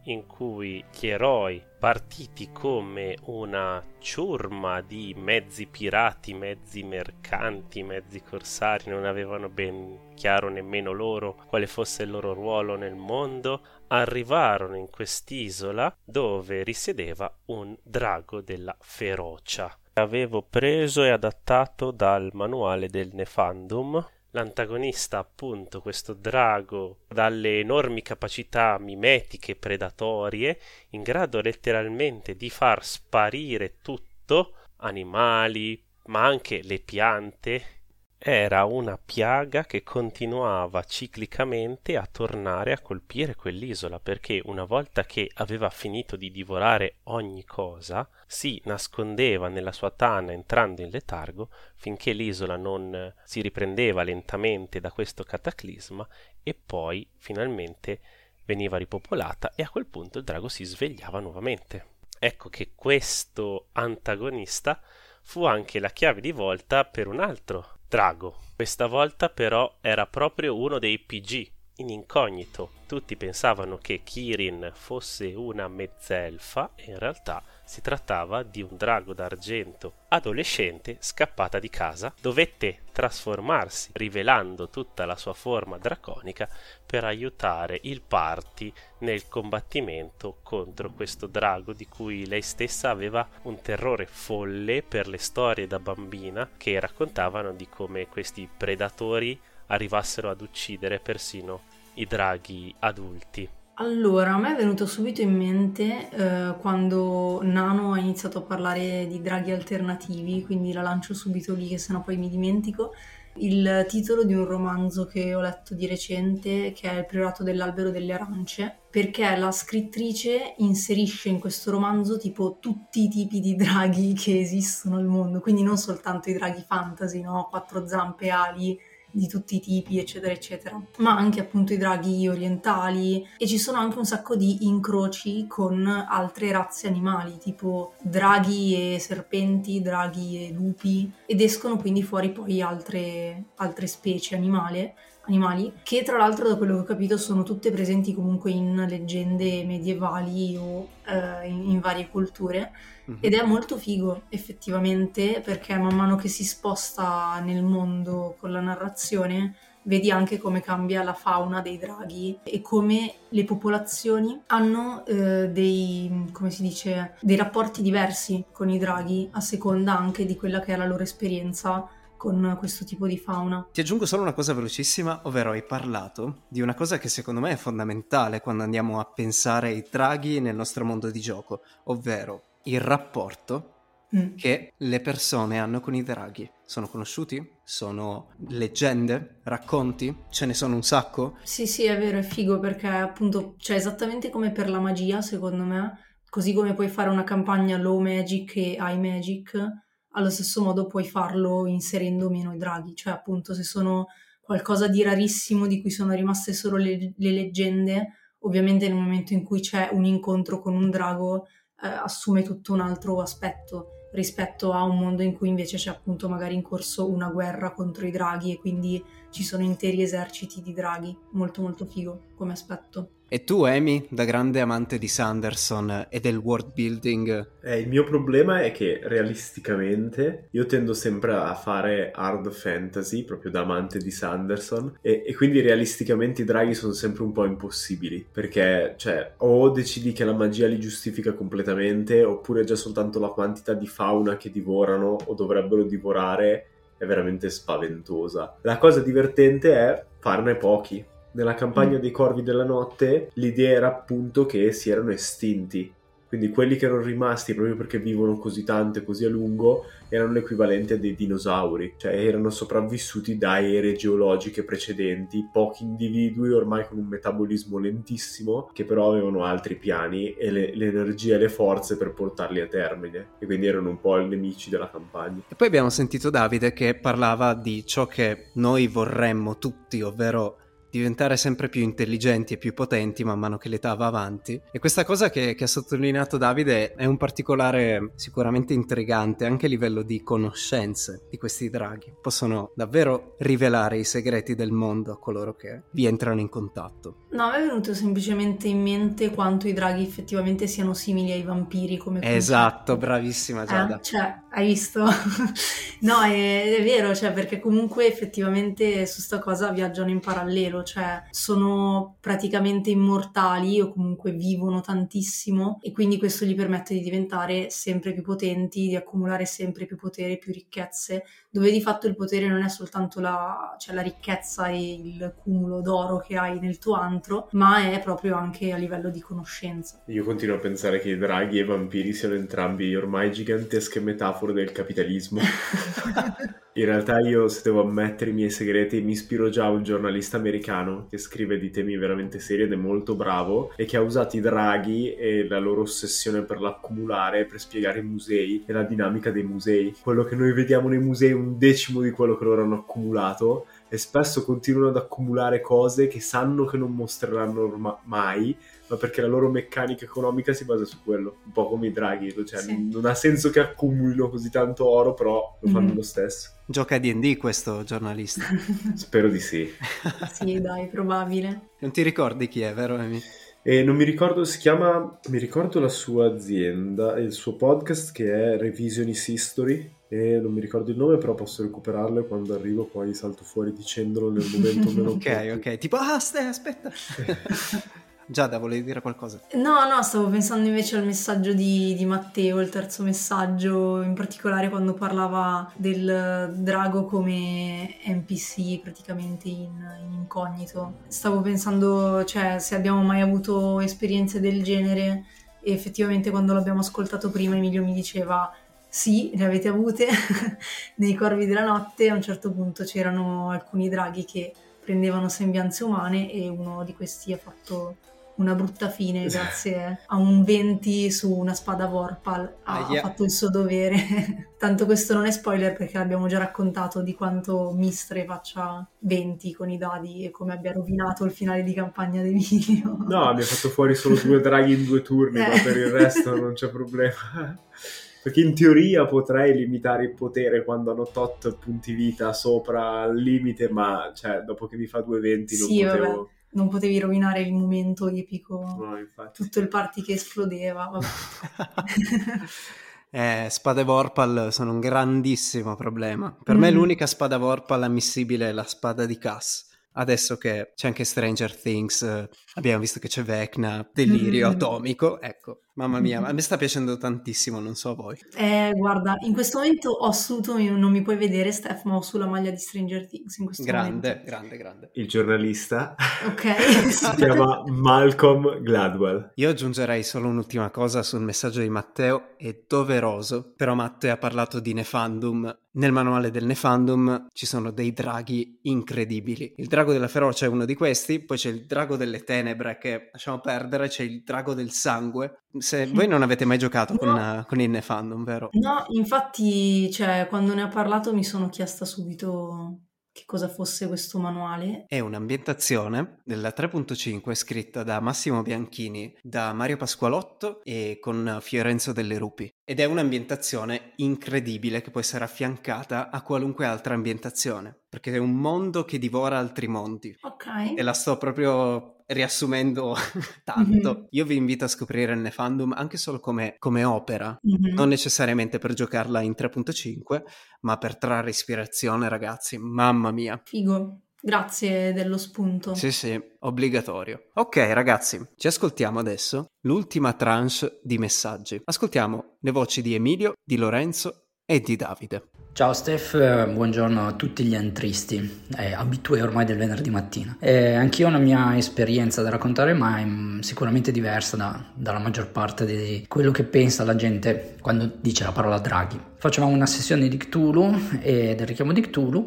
in cui gli eroi, partiti come una ciurma di mezzi pirati, mezzi mercanti, mezzi corsari, non avevano ben chiaro nemmeno loro quale fosse il loro ruolo nel mondo, arrivarono in quest'isola dove risiedeva un drago della ferocia. Avevo preso e adattato dal manuale del Nefandum. L'antagonista, appunto, questo drago dalle enormi capacità mimetiche predatorie, in grado letteralmente di far sparire tutto, animali, ma anche le piante, era una piaga che continuava ciclicamente a tornare a colpire quell'isola, perché una volta che aveva finito di divorare ogni cosa, si nascondeva nella sua tana entrando in letargo finché l'isola non si riprendeva lentamente da questo cataclisma e poi finalmente veniva ripopolata e a quel punto il drago si svegliava nuovamente. Ecco che questo antagonista fu anche la chiave di volta per un altro drago. Questa volta però era proprio uno dei P G, in incognito. Tutti pensavano che Kirin fosse una mezzelfa e in realtà si trattava di un drago d'argento adolescente scappata di casa. Dovette trasformarsi, rivelando tutta la sua forma draconica, per aiutare il party nel combattimento contro questo drago di cui lei stessa aveva un terrore folle per le storie da bambina che raccontavano di come questi predatori arrivassero ad uccidere persino i draghi adulti. Allora, a me è venuto subito in mente eh, quando Nano ha iniziato a parlare di draghi alternativi, quindi la lancio subito lì che sennò poi mi dimentico, il titolo di un romanzo che ho letto di recente, che è Il priorato dell'albero delle arance, perché la scrittrice inserisce in questo romanzo tipo tutti i tipi di draghi che esistono al mondo, quindi non soltanto i draghi fantasy, no? Quattro zampe, ali, di tutti i tipi, eccetera eccetera, ma anche appunto i draghi orientali, e ci sono anche un sacco di incroci con altre razze animali, tipo draghi e serpenti, draghi e lupi, ed escono quindi fuori poi altre, altre specie animali, animali, che tra l'altro, da quello che ho capito, sono tutte presenti comunque in leggende medievali o eh, in, in varie culture. Mm-hmm. Ed è molto figo effettivamente, perché man mano che si sposta nel mondo con la narrazione vedi anche come cambia la fauna dei draghi e come le popolazioni hanno eh, dei, come si dice, dei rapporti diversi con i draghi a seconda anche di quella che è la loro esperienza con questo tipo di fauna. Ti aggiungo solo una cosa velocissima, ovvero hai parlato di una cosa che secondo me è fondamentale quando andiamo a pensare ai draghi nel nostro mondo di gioco, ovvero il rapporto mm. che le persone hanno con i draghi. Sono conosciuti? Sono leggende? Racconti? Ce ne sono un sacco? Sì, sì, è vero, è figo, perché appunto, cioè, esattamente come per la magia, secondo me, così come puoi fare una campagna low magic e high magic, allo stesso modo puoi farlo inserendo meno i draghi, cioè appunto se sono qualcosa di rarissimo di cui sono rimaste solo le, le leggende, ovviamente nel momento in cui c'è un incontro con un drago eh, assume tutto un altro aspetto rispetto a un mondo in cui invece c'è appunto magari in corso una guerra contro i draghi e quindi ci sono interi eserciti di draghi. Molto molto figo come aspetto. E tu, Amy, da grande amante di Sanderson e del world building? Eh, il mio problema è che realisticamente io tendo sempre a fare hard fantasy, proprio da amante di Sanderson, e, e quindi realisticamente i draghi sono sempre un po' impossibili, perché cioè o decidi che la magia li giustifica completamente, oppure già soltanto la quantità di fauna che divorano o dovrebbero divorare è veramente spaventosa. La cosa divertente è farne pochi. Nella campagna dei Corvi della Notte l'idea era appunto che si erano estinti, quindi quelli che erano rimasti proprio perché vivono così tanto e così a lungo erano l'equivalente a dei dinosauri, cioè erano sopravvissuti da ere geologiche precedenti, pochi individui ormai con un metabolismo lentissimo che però avevano altri piani e le, l'energia e le forze per portarli a termine, e quindi erano un po' i nemici della campagna. E poi abbiamo sentito Davide che parlava di ciò che noi vorremmo tutti, ovvero diventare sempre più intelligenti e più potenti man mano che l'età va avanti. E questa cosa che, che ha sottolineato Davide è un particolare sicuramente intrigante anche a livello di conoscenze di questi draghi. Possono davvero rivelare i segreti del mondo a coloro che vi entrano in contatto. No, mi è venuto semplicemente in mente quanto i draghi effettivamente siano simili ai vampiri come concetto. Esatto, bravissima Giada. Eh, cioè, hai visto? No, è, è vero, cioè, perché comunque effettivamente su sta cosa viaggiano in parallelo, cioè sono praticamente immortali o comunque vivono tantissimo e quindi questo gli permette di diventare sempre più potenti, di accumulare sempre più potere, più ricchezze, dove di fatto il potere non è soltanto la, cioè, la ricchezza e il cumulo d'oro che hai nel tuo antro, ma è proprio anche a livello di conoscenza. Io continuo a pensare che i draghi e i vampiri siano entrambi ormai gigantesche metafore del capitalismo. In realtà io, se devo ammettere i miei segreti, mi ispiro già a un giornalista americano che scrive di temi veramente seri ed è molto bravo e che ha usato i draghi e la loro ossessione per l'accumulare per spiegare i musei e la dinamica dei musei. Quello che noi vediamo nei musei è un decimo di quello che loro hanno accumulato e spesso continuano ad accumulare cose che sanno che non mostreranno orma- mai, ma perché la loro meccanica economica si basa su quello, un po' come i draghi, cioè Sì. non ha senso che accumulino così tanto oro, però lo fanno Mhm. lo stesso. Gioca a D and D questo giornalista. Spero di sì. Sì, dai, probabile. Non ti ricordi chi è, vero Amy? E non mi ricordo, si chiama, mi ricordo la sua azienda, il suo podcast che è Revisionist History, e non mi ricordo il nome, però posso recuperarlo e quando arrivo poi salto fuori dicendolo nel momento meno Ok, opportuno. ok, tipo, ah, stai, aspetta. Giada, volevi dire qualcosa? No, no, stavo pensando invece al messaggio di, di Matteo, il terzo messaggio, in particolare quando parlava del drago come N P C praticamente in, in incognito. Stavo pensando, cioè, se abbiamo mai avuto esperienze del genere e effettivamente quando l'abbiamo ascoltato prima Emilio mi diceva sì, le avete avute nei Corvi della Notte, a un certo punto c'erano alcuni draghi che prendevano sembianze umane e uno di questi ha fatto una brutta fine grazie a un venti su una spada Vorpal, ha, Aia. ha fatto il suo dovere. Tanto questo non è spoiler perché l'abbiamo già raccontato di quanto Mistre faccia venti con i dadi e come abbia rovinato il finale di campagna di Emilio. No, mi ha fatto fuori solo due draghi in due turni, Eh. ma per il resto non c'è problema. Perché in teoria potrei limitare il potere quando hanno tot punti vita sopra il limite, ma cioè, dopo che mi fa due venti non Sì, potevo... vabbè, non potevi rovinare il momento epico, No, infatti. tutto il party che esplodeva, vabbè. Eh, spade Vorpal sono un grandissimo problema. Per me Mhm. l'unica spada Vorpal ammissibile è la spada di Cass. Adesso che c'è anche Stranger Things, eh, abbiamo visto che c'è Vecna, delirio Mhm. atomico, ecco, mamma mia, a me sta piacendo tantissimo, non so a voi. Eh, guarda, in questo momento ho assunto, non mi puoi vedere Steph, ma ho sulla maglia di Stranger Things in questo Grande, momento. grande, grande. Il giornalista Ok. si chiama Malcolm Gladwell. Io aggiungerei solo un'ultima cosa sul messaggio di Matteo, è doveroso, però Matteo ha parlato di Nefandum. Nel manuale del Nefandum ci sono dei draghi incredibili. Il drago della ferocia è uno di questi, poi c'è il drago delle tenebre che lasciamo perdere, c'è il drago del sangue. Se voi non avete mai giocato con, No. uh, con il Nefandum, vero? No, infatti, cioè, quando ne ha parlato mi sono chiesta subito che cosa fosse questo manuale. È un'ambientazione della tre punto cinque scritta da Massimo Bianchini, da Mario Pasqualotto e con Fiorenzo Delle Rupi. Ed è un'ambientazione incredibile che può essere affiancata a qualunque altra ambientazione, perché è un mondo che divora altri mondi. Ok. E la sto proprio riassumendo tanto. Mhm. Io vi invito a scoprire il Nefandum anche solo come, come opera, Mhm. non necessariamente per giocarla in tre punto cinque, ma per trarre ispirazione, ragazzi. Mamma mia. Figo. Grazie dello spunto. Sì, sì, obbligatorio. Ok, ragazzi, ci ascoltiamo adesso l'ultima tranche di messaggi. Ascoltiamo le voci di Emilio, di Lorenzo e di Davide. Ciao Steph, eh, buongiorno a tutti gli antristi, eh, abitué ormai del venerdì mattina. Eh, anch'io ho una mia esperienza da raccontare, ma è mm, sicuramente diversa da- dalla maggior parte di quello che pensa la gente quando dice la parola draghi. facevamo una sessione di Cthulhu e del richiamo di Cthulhu,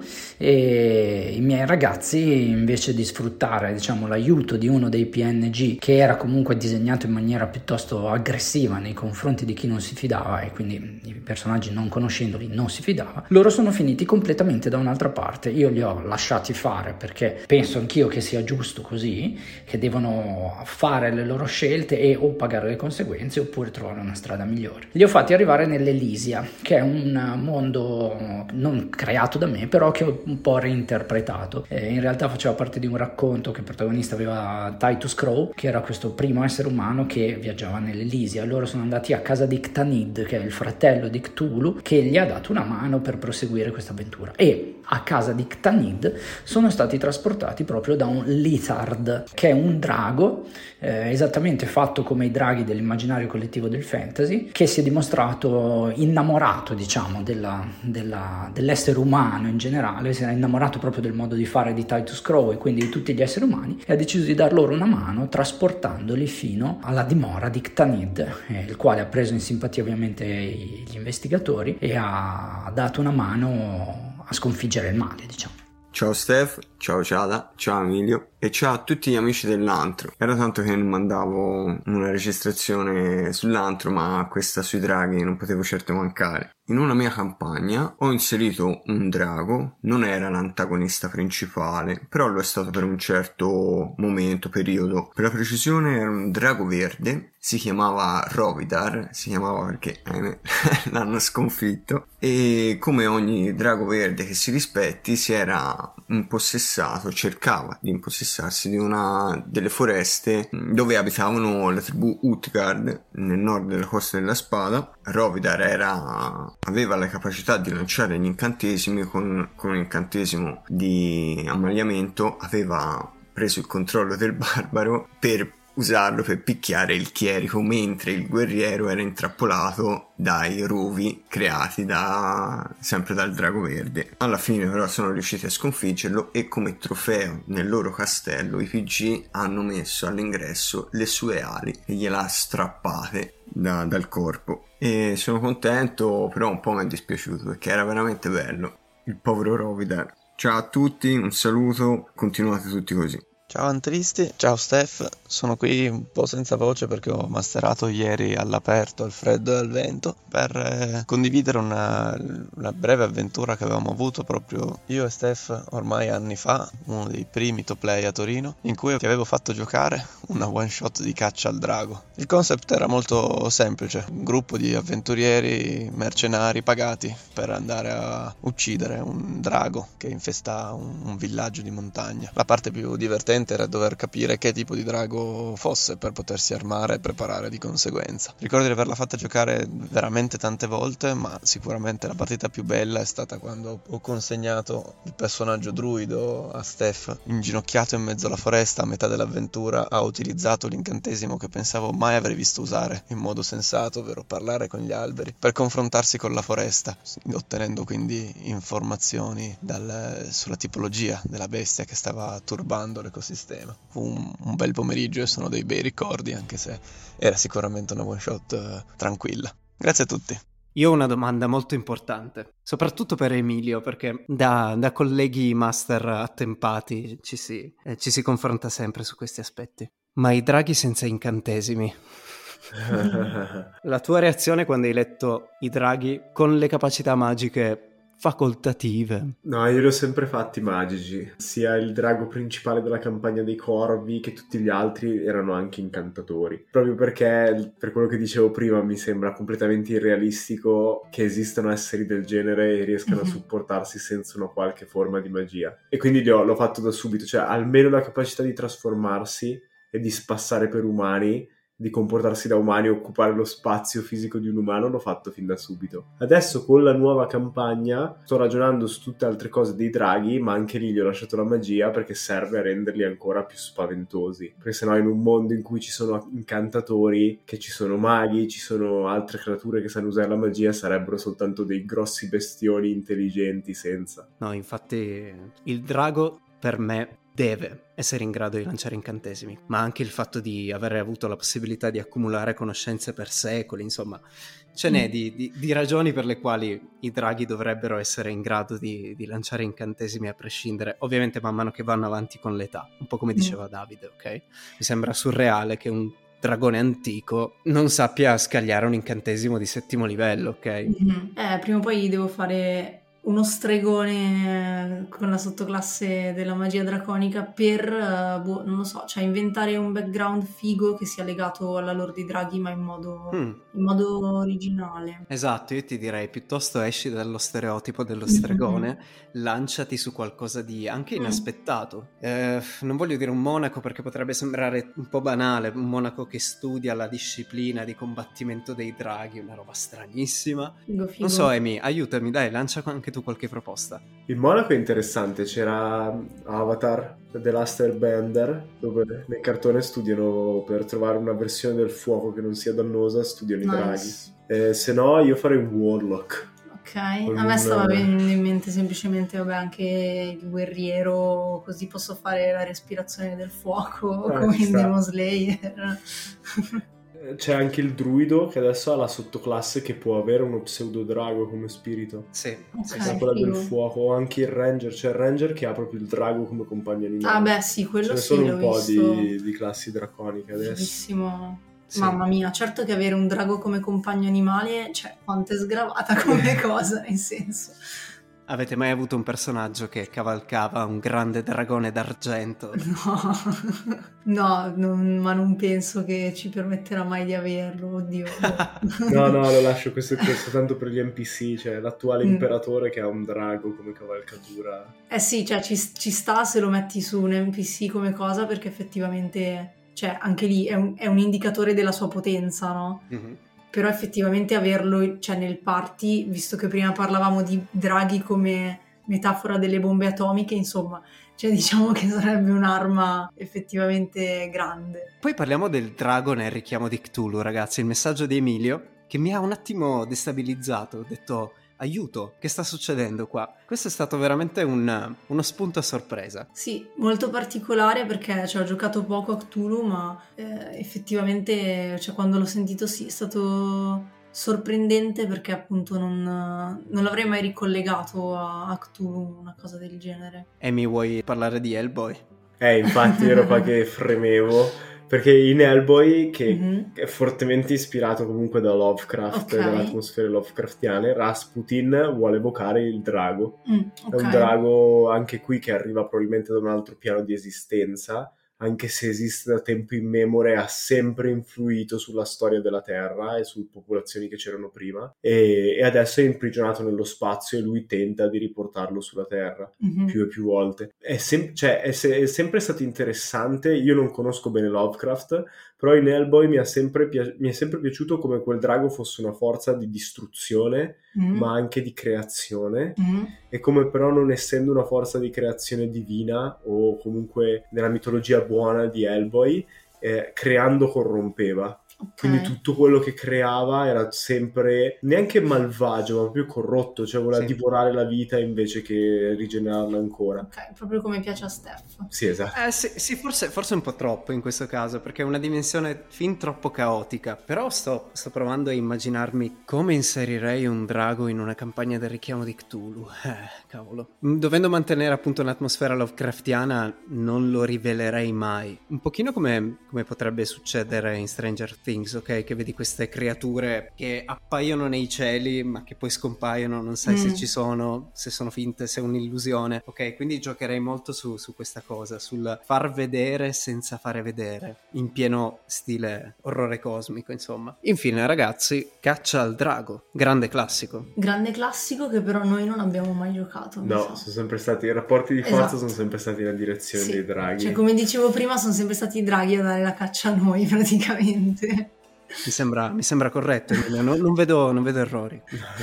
e i miei ragazzi, invece di sfruttare, diciamo, l'aiuto di uno dei P N G, che era comunque disegnato in maniera piuttosto aggressiva nei confronti di chi non si fidava, e quindi i personaggi, non conoscendoli, non si fidava, loro sono finiti completamente da un'altra parte. Io li ho lasciati fare perché penso anch'io che sia giusto così, che devono fare le loro scelte e o pagare le conseguenze oppure trovare una strada migliore. Li ho fatti arrivare nell'Elysia, che è un mondo non creato da me, però che ho un po' reinterpretato. Eh, in realtà faceva parte di un racconto che il protagonista aveva, Titus Crow, che era questo primo essere umano che viaggiava nell'Elysia. Loro sono andati a casa di Ctanid, che è il fratello di Cthulhu, che gli ha dato una mano per proseguire questa avventura, e a casa di Ctanid sono stati trasportati proprio da un Lizard, che è un drago eh, esattamente fatto come i draghi dell'immaginario collettivo del fantasy, che si è dimostrato innamorato, diciamo, della, della, dell'essere umano in generale, si è innamorato proprio del modo di fare di Titus Crow e quindi di tutti gli esseri umani, e ha deciso di dar loro una mano trasportandoli fino alla dimora di Ctanid, eh, il quale ha preso in simpatia ovviamente gli investigatori e ha dato una mano a sconfiggere il male, diciamo. Ciao Steph, ciao Giada, ciao Emilio e ciao a tutti gli amici dell'antro. Era tanto che non mandavo una registrazione sull'antro, ma questa sui draghi non potevo certo mancare. In una mia campagna ho inserito un drago, non era l'antagonista principale, però lo è stato per un certo momento, periodo. Per la precisione era un drago verde, si chiamava Rovidar, si chiamava perché eh, l'hanno sconfitto, e come ogni drago verde che si rispetti si era impossessato, cercava di impossessarsi di una delle foreste dove abitavano la tribù Utgard nel nord della Costa della Spada. Rovidar era, aveva la capacità di lanciare gli incantesimi, con, con un incantesimo di ammaliamento aveva preso il controllo del barbaro per usarlo per picchiare il chierico, mentre il guerriero era intrappolato dai rovi creati da sempre dal drago verde. Alla fine però sono riusciti a sconfiggerlo e come trofeo nel loro castello i P G hanno messo all'ingresso le sue ali e gliela strappate da, dal corpo, e sono contento, però un po' mi è dispiaciuto perché era veramente bello il povero Rovidar. Ciao a tutti, un saluto, continuate tutti così. Ciao Antristi, ciao Steph, sono qui un po' senza voce perché ho masterato ieri all'aperto, al freddo e al vento, per eh, condividere una, una breve avventura che avevamo avuto proprio io e Steph ormai anni fa, uno dei primi top play a Torino, in cui ti avevo fatto giocare una one shot di caccia al drago. Il concept era molto semplice, un gruppo di avventurieri mercenari pagati per andare a uccidere un drago che infesta un, un villaggio di montagna. La parte più divertente era dover capire che tipo di drago fosse per potersi armare e preparare di conseguenza. Ricordo di averla fatta giocare veramente tante volte, ma sicuramente la partita più bella è stata quando ho consegnato il personaggio druido a Steph, inginocchiato in mezzo alla foresta a metà dell'avventura. Ha utilizzato l'incantesimo che pensavo mai avrei visto usare in modo sensato, ovvero parlare con gli alberi, per confrontarsi con la foresta, ottenendo quindi informazioni dal, sulla tipologia della bestia che stava turbando l'ecosistema. Fu un, un bel pomeriggio e sono dei bei ricordi, anche se era sicuramente una one shot uh, tranquilla. Grazie a tutti. Io ho una domanda molto importante, soprattutto per Emilio, perché da, da colleghi master attempati ci si, eh, ci si confronta sempre su questi aspetti. Ma i draghi senza incantesimi? La tua reazione quando hai letto i draghi con le capacità magiche facoltative? No, io li ho sempre fatti magici. Sia il drago principale della campagna dei corvi che tutti gli altri erano anche incantatori. Proprio perché, per quello che dicevo prima, mi sembra completamente irrealistico che esistano esseri del genere e riescano mm-hmm. a supportarsi senza una qualche forma di magia. E quindi li ho, l'ho fatto da subito. Cioè, almeno la capacità di trasformarsi e di spassare per umani, di comportarsi da umani e occupare lo spazio fisico di un umano, l'ho fatto fin da subito. Adesso con la nuova campagna sto ragionando su tutte altre cose dei draghi, ma anche lì gli ho lasciato la magia perché serve a renderli ancora più spaventosi, perché sennò in un mondo in cui ci sono incantatori, che ci sono maghi, ci sono altre creature che sanno usare la magia, sarebbero soltanto dei grossi bestioni intelligenti senza. No, infatti il drago per me deve essere in grado di lanciare incantesimi, ma anche il fatto di avere avuto la possibilità di accumulare conoscenze per secoli, insomma, ce n'è di, di, di ragioni per le quali i draghi dovrebbero essere in grado di, di lanciare incantesimi a prescindere, ovviamente man mano che vanno avanti con l'età, un po' come diceva Davide, ok? Mi sembra surreale che un dragone antico non sappia scagliare un incantesimo di settimo livello, ok? Mm-hmm. Eh, prima o poi devo fare uno stregone con la sottoclasse della magia draconica per, uh, boh, non lo so, cioè inventare un background figo che sia legato alla lore dei draghi ma in modo, mm. in modo originale. Esatto, io ti direi piuttosto esci dallo stereotipo dello stregone, mm-hmm. lanciati su qualcosa di anche inaspettato. Mm. Eh, non voglio dire un monaco perché potrebbe sembrare un po' banale, un monaco che studia la disciplina di combattimento dei draghi, una roba stranissima. Figo, figo. Non so, Amy, aiutami, dai, lancia anche tu qualche proposta. Il monaco è interessante, c'era Avatar, The Last Airbender, dove nel cartone studiano per trovare una versione del fuoco che non sia dannosa, studiano nice. i draghi. Eh, se no io farei un Warlock. Ok, a me stava venendo in mente semplicemente, vabbè, anche il guerriero, così posso fare la respirazione del fuoco, eh, come in Demon Slayer. C'è anche il druido che adesso ha la sottoclasse che può avere uno pseudodrago come spirito. Sì, okay, sì, quella del fuoco. O anche il ranger, c'è il ranger che ha proprio il drago come compagno animale. Ah beh sì, quello Ce sì, ne sono l'ho un po' visto. di, di classi draconiche adesso. Bellissimo. Sì. Mamma mia, certo che avere un drago come compagno animale, cioè quanto è sgravata come cosa, nel senso. Avete mai avuto un personaggio che cavalcava un grande dragone d'argento? No, no, non, ma non penso che ci permetterà mai di averlo, oddio. No, no, lo lascio questo, questo tanto per gli N P C, cioè l'attuale mm. imperatore che ha un drago come cavalcatura. Eh sì, cioè ci, ci sta se lo metti su un N P C come cosa, perché effettivamente, cioè anche lì è un, è un indicatore della sua potenza, no? Mm-hmm. Però effettivamente averlo, cioè nel party, visto che prima parlavamo di draghi come metafora delle bombe atomiche, insomma, cioè diciamo che sarebbe un'arma effettivamente grande. Poi parliamo del drago nel richiamo di Cthulhu, ragazzi, il messaggio di Emilio che mi ha un attimo destabilizzato, ho detto aiuto, che sta succedendo qua? Questo è stato veramente un, uno spunto a sorpresa. Sì, molto particolare perché ci ho giocato poco a Cthulhu, ma eh, effettivamente, cioè, quando l'ho sentito sì, è stato sorprendente perché appunto non, non l'avrei mai ricollegato a, a Cthulhu, una cosa del genere. Amy, vuoi parlare di Hellboy? Eh, infatti ero qua che fremevo. Perché in Hellboy, che mm-hmm. è fortemente ispirato comunque da Lovecraft e okay. dalle atmosfere Lovecraftiane, Rasputin vuole evocare il drago. Mm, okay. È un drago anche qui che arriva probabilmente da un altro piano di esistenza, anche se esiste da tempo immemore, ha sempre influito sulla storia della Terra e sulle popolazioni che c'erano prima, e, e adesso è imprigionato nello spazio e lui tenta di riportarlo sulla Terra mm-hmm. più e più volte. È, sem- cioè, è, se- è sempre stato interessante. Io non conosco bene Lovecraft, però in Hellboy mi, ha sempre pi- mi è sempre piaciuto come quel drago fosse una forza di distruzione mm. ma anche di creazione mm. e come però non essendo una forza di creazione divina o comunque nella mitologia buona di Hellboy, eh, creando corrompeva. Okay. Quindi tutto quello che creava era sempre neanche malvagio, ma proprio corrotto, cioè voleva sì. divorare la vita invece che rigenerarla ancora. Ok, proprio come piace a Steph. Sì, esatto. Eh, sì, sì forse, forse un po' troppo in questo caso, perché è una dimensione fin troppo caotica. Però sto, sto provando a immaginarmi come inserirei un drago in una campagna del richiamo di Cthulhu. Eh, cavolo. Dovendo mantenere appunto un'atmosfera Lovecraftiana, non lo rivelerei mai. Un pochino come, come potrebbe succedere in Stranger Things, ok? Che vedi queste creature che appaiono nei cieli ma che poi scompaiono, non sai mm. se ci sono, se sono finte, se è un'illusione, ok? Quindi giocherei molto su, su questa cosa, sul far vedere senza fare vedere, in pieno stile orrore cosmico, insomma. Infine ragazzi, Caccia al drago, grande classico. Grande classico che però noi non abbiamo mai giocato. No, so. sono sempre stati, i rapporti di forza esatto. sono sempre stati nella direzione sì. dei draghi. Cioè come dicevo prima, sono sempre stati i draghi a dare la caccia a noi praticamente. Mi sembra, mi sembra corretto, non, non, vedo, non vedo errori.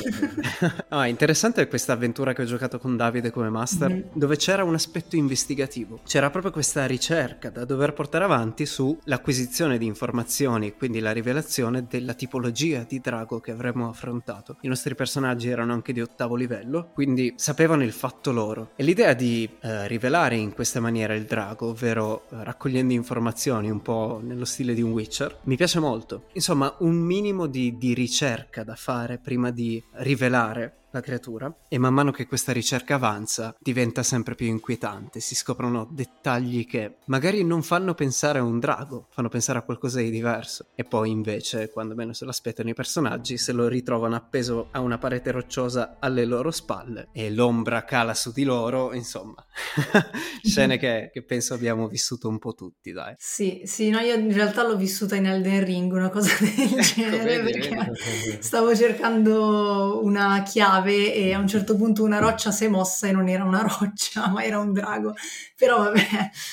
Ah, interessante questa avventura che ho giocato con Davide come master, mm-hmm. dove c'era un aspetto investigativo. C'era proprio questa ricerca da dover portare avanti sull'acquisizione di informazioni, quindi la rivelazione della tipologia di drago che avremmo affrontato. I nostri personaggi erano anche di ottavo livello, quindi sapevano il fatto loro. E l'idea di eh, rivelare in questa maniera il drago, ovvero eh, raccogliendo informazioni un po' nello stile di un Witcher, mi piace molto. Insomma, un minimo di, di ricerca da fare prima di rivelare la creatura, e man mano che questa ricerca avanza diventa sempre più inquietante, si scoprono dettagli che magari non fanno pensare a un drago, fanno pensare a qualcosa di diverso, e poi invece, quando meno se lo aspettano, i personaggi se lo ritrovano appeso a una parete rocciosa alle loro spalle e l'ombra cala su di loro, insomma scene che, che penso abbiamo vissuto un po' tutti, dai. Sì, sì, no, io in realtà l'ho vissuta in Elden Ring, una cosa del genere, ecco, vedi, perché vedi. stavo cercando una chiave e a un certo punto una roccia si è mossa e non era una roccia, ma era un drago. Però vabbè.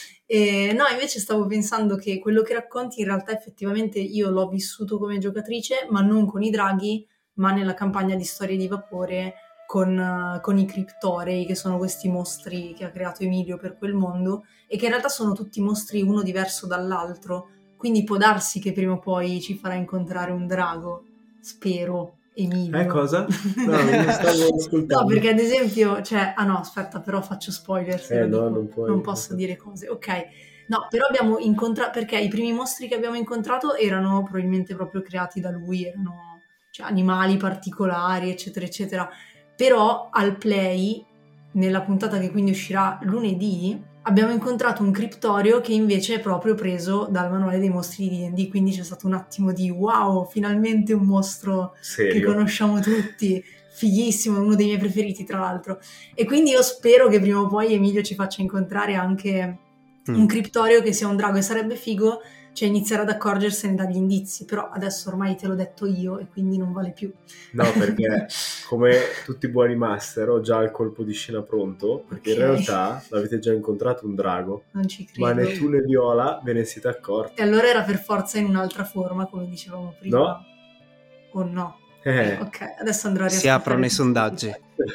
E no, invece stavo pensando che quello che racconti in realtà effettivamente io l'ho vissuto come giocatrice, ma non con i draghi, ma nella campagna di Storie di Vapore con, con i Cryptorei, che sono questi mostri che ha creato Emilio per quel mondo, e che in realtà sono tutti mostri uno diverso dall'altro, quindi può darsi che prima o poi ci farà incontrare un drago, spero. Emilio. Eh cosa? No, non stavo ascoltando. No, perché ad esempio, cioè, ah no, aspetta, però faccio spoiler se eh, lo no, dico. non, puoi, non posso dire cose, ok. No, però abbiamo incontrato, perché i primi mostri che abbiamo incontrato erano probabilmente proprio creati da lui, erano cioè, animali particolari, eccetera, eccetera. Però al play, nella puntata che quindi uscirà lunedì, abbiamo incontrato un criptorio che invece è proprio preso dal manuale dei mostri di D and D, quindi c'è stato un attimo di wow, finalmente un mostro Serio? Che conosciamo tutti, fighissimo, uno dei miei preferiti tra l'altro, e quindi io spero che prima o poi Emilio ci faccia incontrare anche mm. un criptorio che sia un drago, e sarebbe figo cioè iniziare ad accorgersene dagli indizi, però adesso ormai te l'ho detto io e quindi non vale più. No, perché come tutti i buoni master ho già il colpo di scena pronto, perché okay. in realtà l'avete già incontrato un drago, non ci credo, ma né tu né Viola ve ne siete accorti. E allora era per forza in un'altra forma, come dicevamo prima. No? O no? Eh. Ok, adesso andrò a si aprono i sondaggi.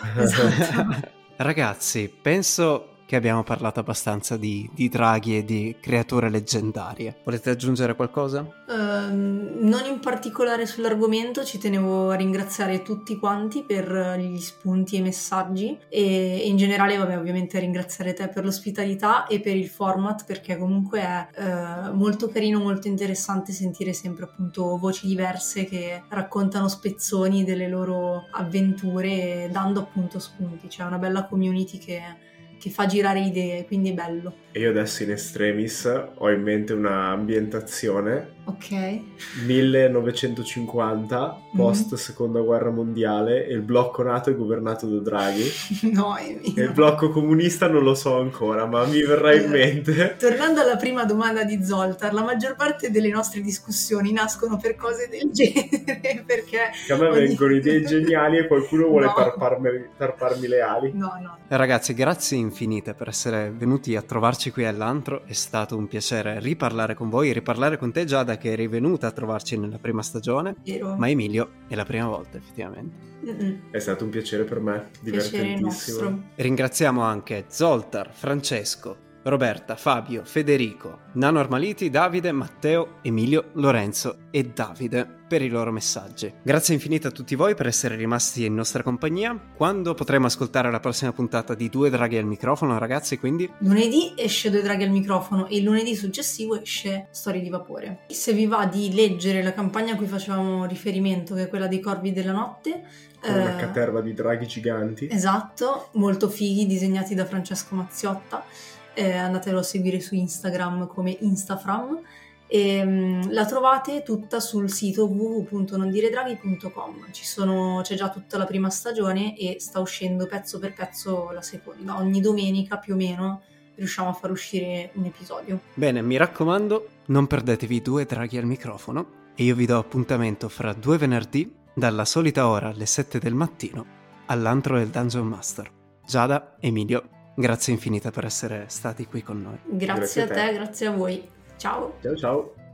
Esatto. Ragazzi, penso che abbiamo parlato abbastanza di, di draghi e di creature leggendarie. Volete aggiungere qualcosa? Uh, non in particolare sull'argomento, ci tenevo a ringraziare tutti quanti per gli spunti e i messaggi, e, e in generale vabbè ovviamente a ringraziare te per l'ospitalità e per il format, perché comunque è uh, molto carino, molto interessante sentire sempre appunto voci diverse che raccontano spezzoni delle loro avventure, dando appunto spunti. C'è una bella community che che fa girare idee, quindi è bello. E io adesso in extremis ho in mente una ambientazione ok millenovecentocinquanta post mm. seconda guerra mondiale, e il blocco nato è governato da draghi. No, Emilio. E il blocco comunista non lo so ancora, ma mi verrà in mente. Tornando alla prima domanda di Zoltar, la maggior parte delle nostre discussioni nascono per cose del genere, perché che a me ogni... vengono idee geniali e qualcuno vuole no. tarparmi, tarparmi le ali. No, no. Ragazzi, grazie infinite per essere venuti a trovarci qui all'antro, è stato un piacere riparlare con voi, riparlare con te Giada, che eri venuta a trovarci nella prima stagione. Vero. Ma Emilio è la prima volta effettivamente. Mm-mm. È stato un piacere per me, divertentissimo. Ringraziamo anche Zoltar, Francesco, Roberta, Fabio, Federico, Nano Armaliti, Davide, Matteo, Emilio, Lorenzo e Davide per i loro messaggi. Grazie infinite a tutti voi per essere rimasti in nostra compagnia. Quando potremo ascoltare la prossima puntata di Due Draghi al microfono, ragazzi, quindi? Lunedì esce Due Draghi al microfono e il lunedì successivo esce Storie di Vapore. Se vi va di leggere la campagna a cui facevamo riferimento, che è quella dei Corvi della Notte, con eh, una caterva di draghi giganti. Esatto, molto fighi, disegnati da Francesco Mazziotta. Eh, andatelo a seguire su Instagram come Instafram, e um, la trovate tutta sul sito w w w punto non dire draghi punto com. Ci sono, c'è già tutta la prima stagione e sta uscendo pezzo per pezzo la seconda. Ogni domenica più o meno riusciamo a far uscire un episodio. Bene, mi raccomando, non perdetevi Due Draghi al microfono, e io vi do appuntamento fra due venerdì dalla solita ora alle sette del mattino all'antro del Dungeon Master. Giada, Emilio, grazie infinite per essere stati qui con noi. Grazie, grazie a te, a te, grazie a voi. Ciao. Ciao ciao.